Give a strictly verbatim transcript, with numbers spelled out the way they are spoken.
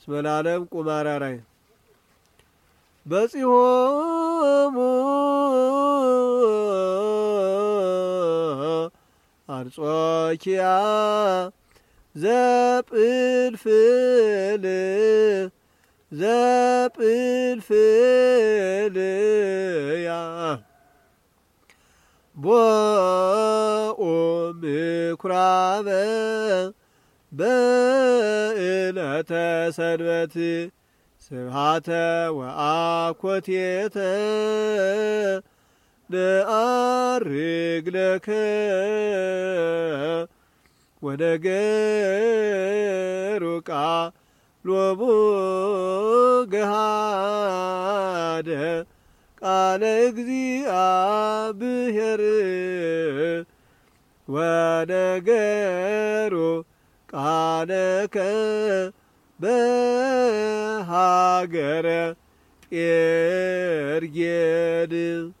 እስመ ለዓለም ቁማር አራይ በጺሆሙ አንጾኪያ ዘጵልፍል ዘጵልፍልያ ቦኡ ምኵራበ በዕለተ ሰንበት ስብሐተ ወአኮቴተ ነዐርግ ለከ ወነገሩ ቃሎሙ ገሃደ ቃለ እግዚአብሔር ወነገሩ ቃለከ በሃገረ ጴርጌድ